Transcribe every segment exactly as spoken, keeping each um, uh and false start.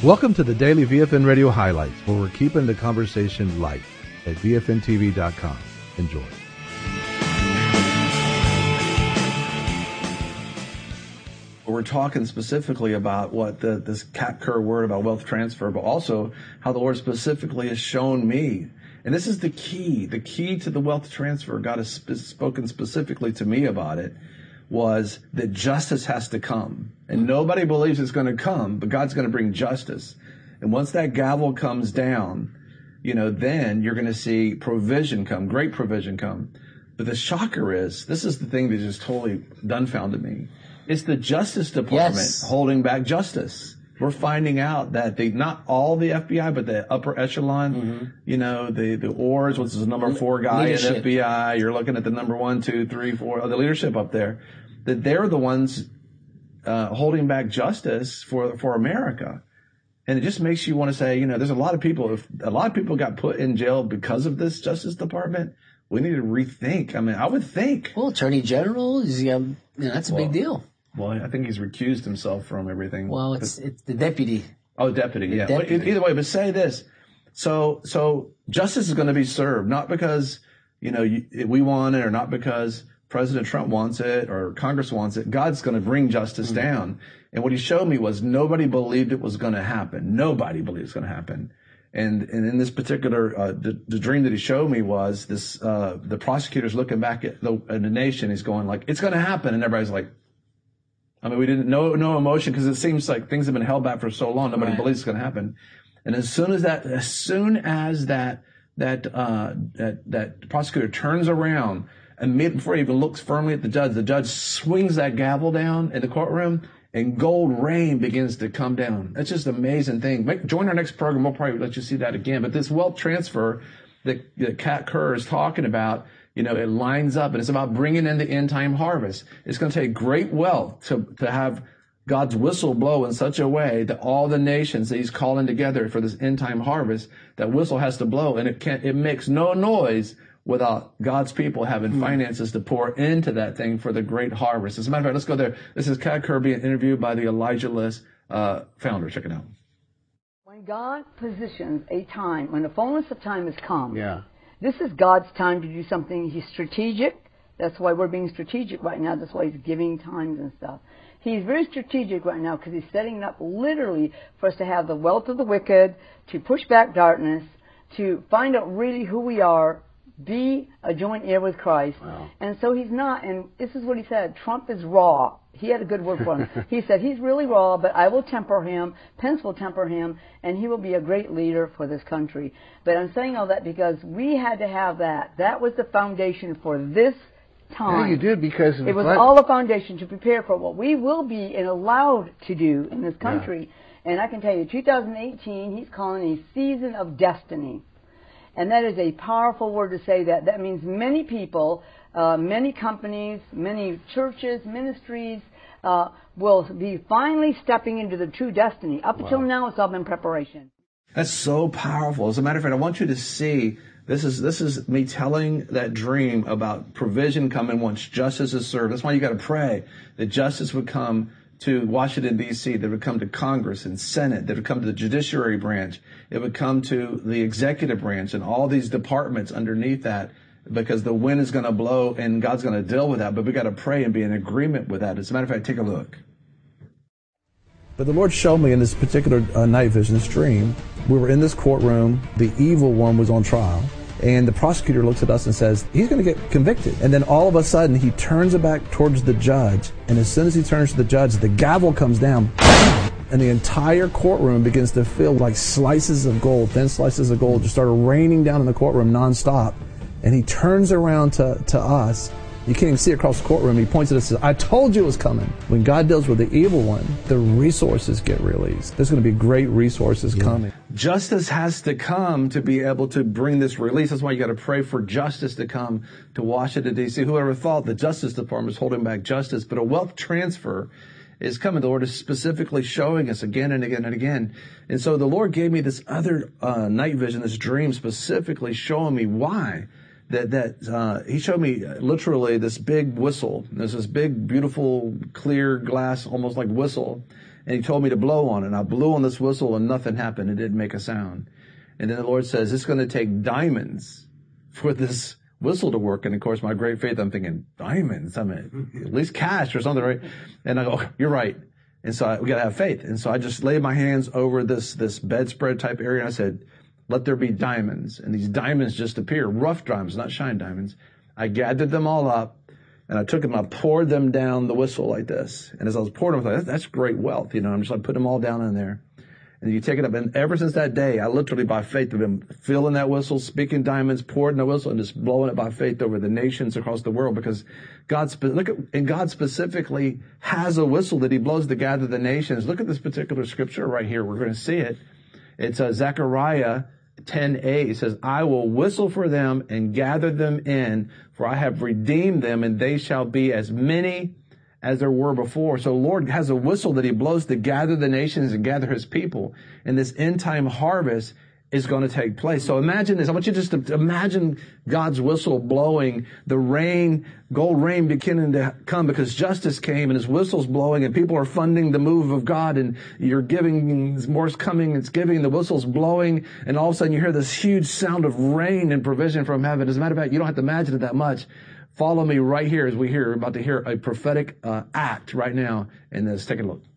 Welcome to the Daily V F N Radio Highlights, where we're keeping the conversation light at V F N T V dot com. Enjoy. We're talking specifically about what the, this Kat Kerr word about wealth transfer, but also how the Lord specifically has shown me. And this is the key. The key to the wealth transfer, God has sp- spoken specifically to me about it, was that justice has to come. And nobody believes it's going to come, but God's going to bring justice. And once that gavel comes down, you know, then you're going to see provision come, great provision come. But the shocker is, this is the thing that just totally dumbfounded me. It's the Justice Department Yes. holding back justice. We're finding out that they, not all the F B I, but the upper echelon, mm-hmm. you know, the, the Oars, which is the number four guy Leadership. in F B I. You're looking at the number one, two, three, four, the leadership up there, that they're the ones uh, holding back justice for, for America. And it just makes you want to say, you know, there's a lot of people, if a lot of people got put in jail because of this Justice Department, we need to rethink. I mean, I would think. Well, Attorney General, is, um, you know, that's a well, big deal. Well, I think he's recused himself from everything. Well, it's it's the deputy. Oh, deputy, the yeah. Deputy. Well, either way, but say this. So, so justice is going to be served, not because, you know, you, we want it, or not because President Trump wants it or Congress wants it. God's going to bring justice mm-hmm. down. And what he showed me was nobody believed it was going to happen. Nobody believed it's going to happen. And, and in this particular, uh, the, the dream that he showed me was this, uh, the prosecutor's looking back at the, at the nation. He's going like, it's going to happen. And everybody's like, I mean, we didn't, no, no emotion, because it seems like things have been held back for so long. Nobody Right. believes it's going to happen. And as soon as that, as soon as that, that, uh, that, that prosecutor turns around and before he even looks firmly at the judge, the judge swings that gavel down in the courtroom and gold rain begins to come down. That's just an amazing thing. Make, join our next program. We'll probably let you see that again. But this wealth transfer that, that Kat Kerr is talking about, you know, it lines up, and it's about bringing in the end time harvest. It's going to take great wealth to, to have God's whistle blow in such a way that all the nations that he's calling together for this end time harvest, that whistle has to blow, and it can't, it makes no noise without God's people having mm. finances to pour into that thing for the great harvest. As a matter of fact, let's go there. This is Kat Kerr being interviewed by the Elijah List uh, founder. Check it out. When God positions a time, when the fullness of time has come, yeah. this is God's time to do something. He's strategic. That's why we're being strategic right now. That's why he's giving times and stuff. He's very strategic right now because he's setting up literally for us to have the wealth of the wicked, to push back darkness, to find out really who we are, be a joint heir with Christ. Wow. And so he's not, and this is what he said, Trump is raw. He had a good word for him. He said, he's really raw, but I will temper him, Pence will temper him, and he will be a great leader for this country. But I'm saying all that because we had to have that. That was the foundation for this time. Yeah, you did, because it was all a foundation to prepare for what we will be and allowed to do in this country. Yeah. And I can tell you, two thousand eighteen, he's calling a season of destiny. And that is a powerful word to say that. That means many people, uh, many companies, many churches, ministries uh, will be finally stepping into the true destiny. Up wow. until now, it's all been preparation. That's so powerful. As a matter of fact, I want you to see, this is this is me telling that dream about provision coming once justice is served. That's why you got to pray that justice would come to Washington, D C, that would come to Congress and Senate, that would come to the judiciary branch. It would come to the executive branch and all these departments underneath that, because the wind is going to blow and God's going to deal with that. But we got to pray and be in agreement with that. As a matter of fact, take a look. But the Lord showed me in this particular uh, night vision, this dream, we were in this courtroom. The evil one was on trial. And the prosecutor looks at us and says, he's going to get convicted. And then all of a sudden, he turns it back towards the judge. And as soon as he turns to the judge, the gavel comes down. And the entire courtroom begins to feel like slices of gold, thin slices of gold, just started raining down in the courtroom nonstop. And he turns around to, to us. You can't even see across the courtroom. He points at us and says, I told you it was coming. When God deals with the evil one, the resources get released. There's going to be great resources yeah. coming. Justice has to come to be able to bring this release. That's why you got to pray for justice to come to Washington, D C. Whoever thought the Justice Department is holding back justice, but a wealth transfer is coming. The Lord is specifically showing us again and again and again. And so the Lord gave me this other uh, night vision, this dream specifically showing me why. That, that, uh, he showed me literally this big whistle. There's this big, beautiful, clear glass, almost like whistle. And he told me to blow on it. And I blew on this whistle and nothing happened. It didn't make a sound. And then the Lord says, it's going to take diamonds for this whistle to work. And of course, my great faith, I'm thinking, diamonds? I mean, at least cash or something, right? And I go, oh, you're right. And so I, we got to have faith. And so I just laid my hands over this, this bedspread type area. And I said, let there be diamonds. And these diamonds just appear, rough diamonds, not shine diamonds. I gathered them all up and I took them, I poured them down the whistle like this. And as I was pouring them, I thought, that's great wealth. You know, I'm just like, put them all down in there. And you take it up. And ever since that day, I literally by faith have been filling that whistle, speaking diamonds, pouring the whistle, and just blowing it by faith over the nations across the world. Because God, look at, and God specifically has a whistle that he blows to gather the nations. Look at this particular scripture right here. We're going to see it. It's uh, Zechariah ten eight. It says, I will whistle for them and gather them in, for I have redeemed them, and they shall be as many as there were before. So Lord has a whistle that he blows to gather the nations and gather his people. And this end time harvest is going to take place. So imagine this. I want you just to imagine God's whistle blowing, the rain, gold rain beginning to come because justice came and his whistle's blowing and people are funding the move of God and you're giving, more's coming, it's giving, the whistle's blowing, and all of a sudden you hear this huge sound of rain and provision from heaven. As a matter of fact, you don't have to imagine it that much. Follow me right here as we hear, we're about to hear a prophetic uh, act right now in this. Take a look.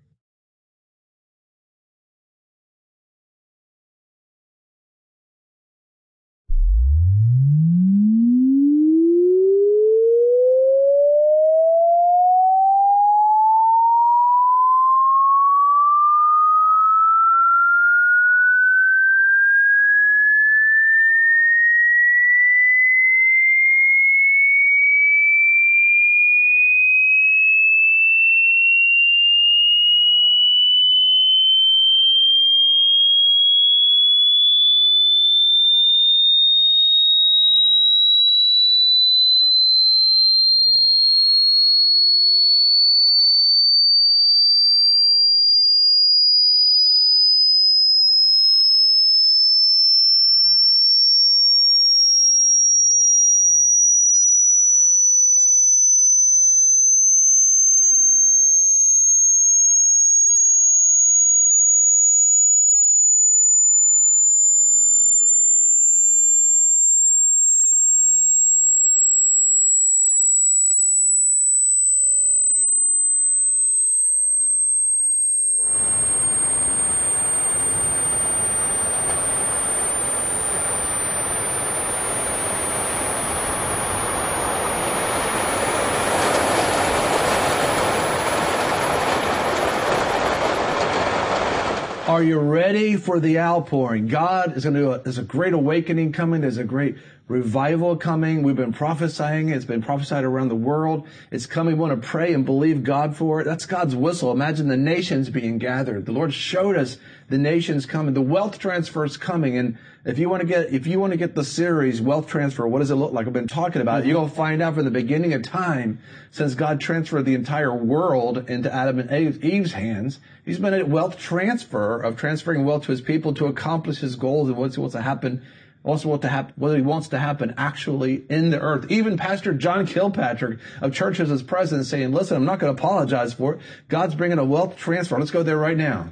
Are you ready for the outpouring? God is going to do a, there's a great awakening coming. There's a great revival coming. We've been prophesying. It's been prophesied around the world. It's coming. We want to pray and believe God for it. That's God's whistle. Imagine the nations being gathered. The Lord showed us the nations coming. The wealth transfer is coming. And if you want to get, if you want to get the series, Wealth Transfer, what does it look like? I've been talking about it. You're going to find out from the beginning of time, since God transferred the entire world into Adam and Eve's hands, he's been a wealth transfer of transferring wealth to his people to accomplish his goals and what's, what's to happen, also what to happen, what he wants to happen actually in the earth. Even Pastor John Kilpatrick of Churches is present saying, listen, I'm not going to apologize for it. God's bringing a wealth transfer. Let's go there right now.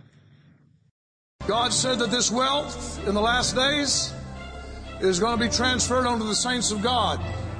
God said that this wealth in the last days is going to be transferred onto the saints of God.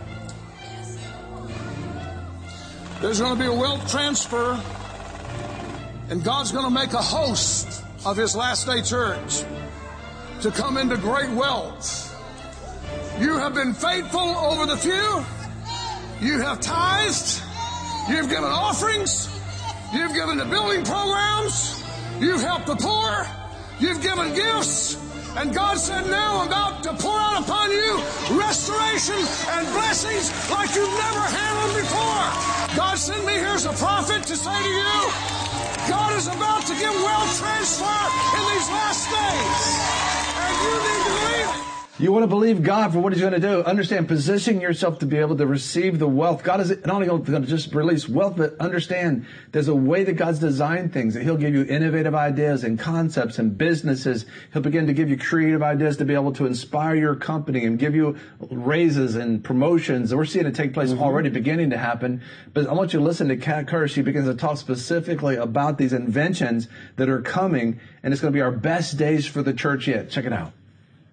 There's going to be a wealth transfer, and God's going to make a host of His last day church to come into great wealth. You have been faithful over the few. You have tithed. You've given offerings. You've given to building programs. You've helped the poor. You've given gifts. And God said, now I'm about to pour out upon you restoration and blessings like you've never had them before. God sent me here as a prophet to say to you, God is about to give wealth transfer in these last days. And you need to believe it. You want to believe God for what he's going to do. Understand, position yourself to be able to receive the wealth. God is not only going to just release wealth, but understand there's a way that God's designed things, that he'll give you innovative ideas and concepts and businesses. He'll begin to give you creative ideas to be able to inspire your company and give you raises and promotions. And we're seeing it take place mm-hmm. already, beginning to happen. But I want you to listen to Kat Kerr. She begins to talk specifically about these inventions that are coming, and it's going to be our best days for the church yet. Check it out.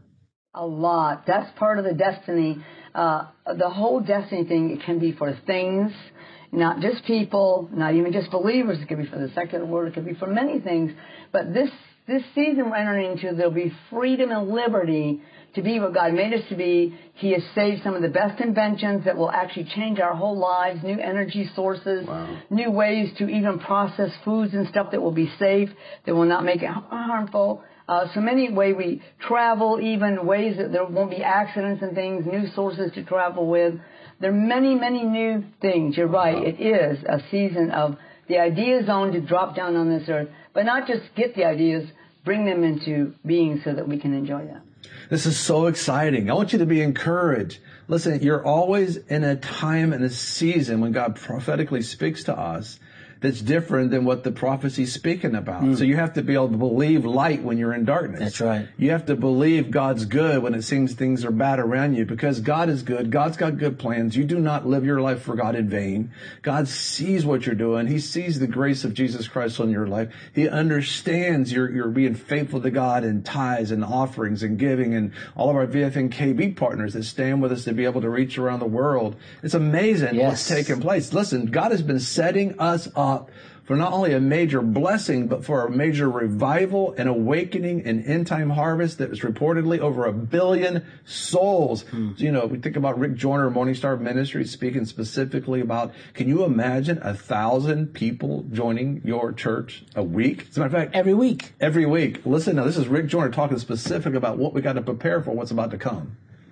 A lot. That's part of the destiny. Uh, the whole destiny thing, it can be for things, not just people, not even just believers. It could be for the secular world. It could be for many things. But this this season we're entering into, there'll be freedom and liberty to be what God made us to be. He has saved some of the best inventions that will actually change our whole lives, new energy sources, wow. new ways to even process foods and stuff that will be safe, that will not make it harmful. Uh, so many ways we travel, even ways that there won't be accidents and things, new sources to travel with. There are many, many new things. You're right. It is a season of the idea zone to drop down on this earth, but not just get the ideas, bring them into being so that we can enjoy them. This is so exciting. I want you to be encouraged. Listen, you're always in a time and a season when God prophetically speaks to us that's different than what the prophecy's speaking about. Mm. So you have to be able to believe light when you're in darkness. That's right. You have to believe God's good when it seems things are bad around you, because God is good. God's got good plans. You do not live your life for God in vain. God sees what you're doing. He sees the grace of Jesus Christ on your life. He understands you're, you're being faithful to God in tithes and offerings and giving, and all of our V F N K B partners that stand with us to be able to reach around the world. It's amazing yes. what's taking place. Listen, God has been setting us up for not only a major blessing, but for a major revival and awakening and end-time harvest that was reportedly over a billion souls. Hmm. You know, we think about Rick Joyner, Morningstar Ministries, speaking specifically about, can you imagine a thousand people joining your church a week? As a matter of fact, every week. Every week. Listen, now this is Rick Joyner talking specific about what we got to prepare for what's about to come.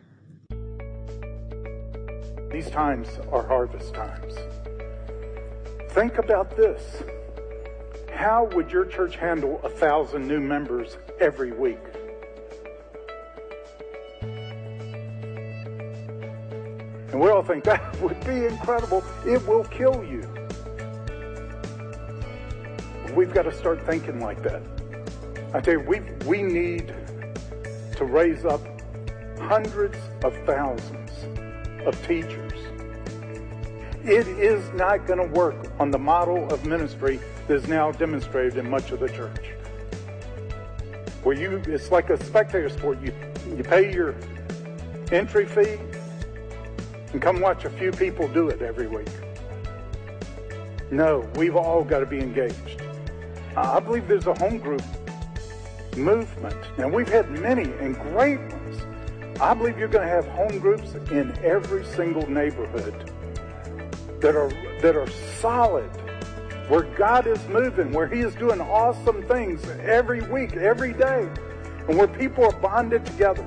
These times are harvest times. Think about this. How would your church handle a thousand new members every week? And we all think that would be incredible. It will kill you. We've got to start thinking like that. I tell you, we we need to raise up hundreds of thousands of teachers. It is not going to work on the model of ministry that is now demonstrated in much of the church. Where you, it's like a spectator sport. You, you pay your entry fee and come watch a few people do it every week. No, we've all got to be engaged. I believe there's a home group movement. Now, we've had many and great ones. I believe you're going to have home groups in every single neighborhood that are that are solid, where God is moving, where he is doing awesome things every week, every day, and where people are bonded together.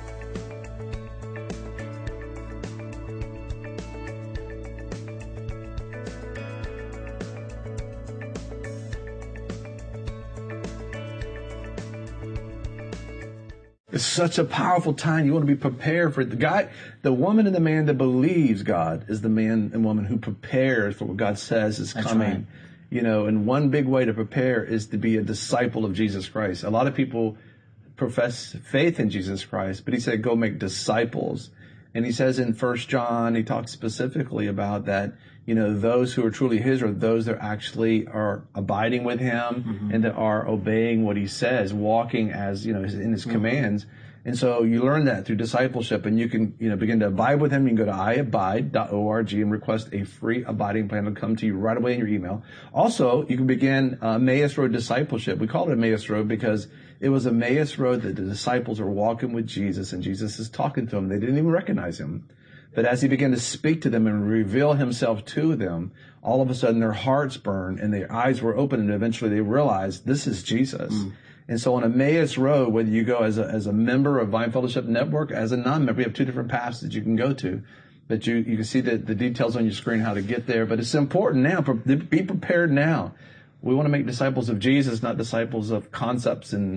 It's such a powerful time. You want to be prepared for it. The guy, the woman and the man that believes God is the man and woman who prepares for what God says is That's coming. Right. You know, and one big way to prepare is to be a disciple of Jesus Christ. A lot of people profess faith in Jesus Christ, but he said, go make disciples. And he says in First John, he talks specifically about that, you know, those who are truly his are those that actually are abiding with him mm-hmm. and that are obeying what he says, walking as, you know, in his mm-hmm. commands. And so you learn that through discipleship, and you can, you know, begin to abide with him. You can go to i abide dot org and request a free abiding plan. It'll come to you right away in your email. Also, you can begin uh, Emmaus Road discipleship. We call it Emmaus Road because it was Emmaus Road that the disciples are walking with Jesus, and Jesus is talking to them. They didn't even recognize him. But as he began to speak to them and reveal himself to them, all of a sudden their hearts burned and their eyes were open, and eventually they realized this is Jesus. Mm. And so on Emmaus Road, whether you go as a, as a member of Vine Fellowship Network, as a non-member, we have two different paths that you can go to. But you, you can see the, the details on your screen how to get there. But it's important now. Be prepared now. We want to make disciples of Jesus, not disciples of concepts and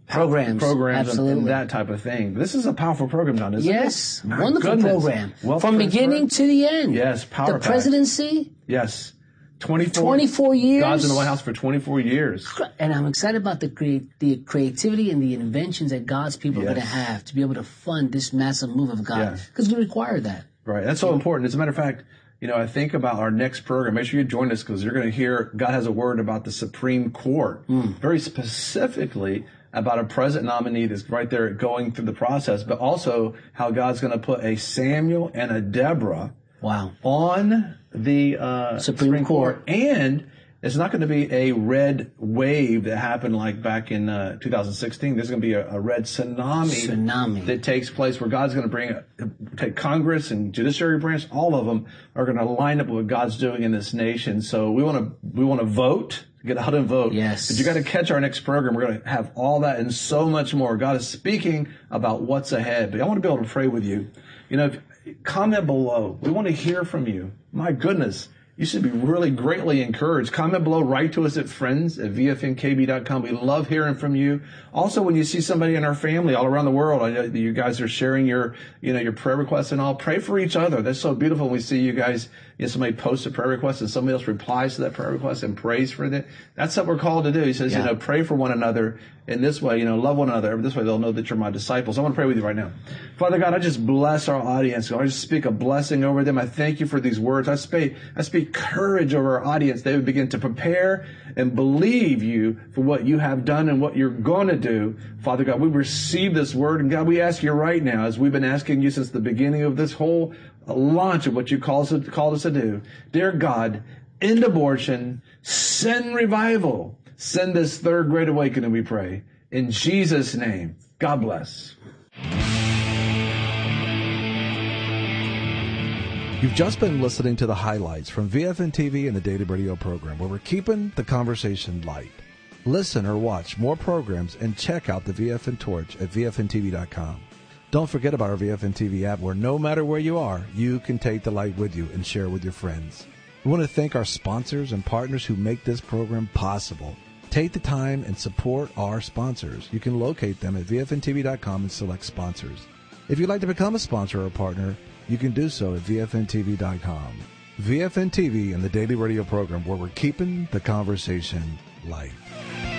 Programs. programs and, Absolutely. and that type of thing. This is a powerful program, John, isn't Yes. it? My Wonderful goodness. program. Wealth From transfer. beginning to the end. Yes, power The pack. presidency. Yes. twenty-four, twenty-four years. God's in the White House for twenty-four years. And I'm excited about the crea- the creativity and the inventions that God's people are Yes. going to have to be able to fund this massive move of God. Yeah. Because we require that. Right. That's so important. As a matter of fact, you know, I think about our next program. Make sure you join us because you're going to hear God has a word about the Supreme Court, Mm. very specifically about a president nominee that's right there going through the process, but also how God's going to put a Samuel and a Deborah Wow. on the uh, Supreme Supreme, Court. Court. And it's not going to be a red wave that happened like back in uh, two thousand sixteen. There's going to be a, a red tsunami, Tsunami. that takes place where God's going to bring, a, take Congress and judiciary branch, all of them are going to line up with what God's doing in this nation. So we want to, we want to vote, get out and vote. Yes. But you got to catch our next program. We're going to have all that and so much more. God is speaking about what's ahead. But I want to be able to pray with you. You know, if, comment below. We want to hear from you. My goodness. You should be really greatly encouraged. Comment below, write to us at friends at v f n k b dot com. We love hearing from you. Also, when you see somebody in our family all around the world, I know that you guys are sharing your, you know, your prayer requests and all. Pray for each other. That's so beautiful when we see you guys, you know, somebody posts a prayer request and somebody else replies to that prayer request and prays for it. That's what we're called to do. He says, Yeah. you know, pray for one another in this way, you know, love one another. This way they'll know that you're my disciples. I want to pray with you right now. Father God, I just bless our audience. I just speak a blessing over them. I thank you for these words. I speak, I speak courage over our audience. They would begin to prepare and believe you for what you have done and what you're going to do. Father God, we receive this word. And God, we ask you right now, as we've been asking you since the beginning of this whole launch of what you called us, called us to do. Dear God, end abortion, send revival, send this third great awakening, we pray. In Jesus' name, God bless. You've just been listening to the highlights from V F N T V and the Daily Radio program, where we're keeping the conversation light. Listen or watch more programs and check out the V F N Torch at v f n t v dot com. Don't forget about our V F N T V app, where no matter where you are, you can take the light with you and share it with your friends. We want to thank our sponsors and partners who make this program possible. Take the time and support our sponsors. You can locate them at v f n t v dot com and select sponsors. If you'd like to become a sponsor or a partner, you can do so at v f n t v dot com. V F N T V and the Daily Radio program, where we're keeping the conversation light.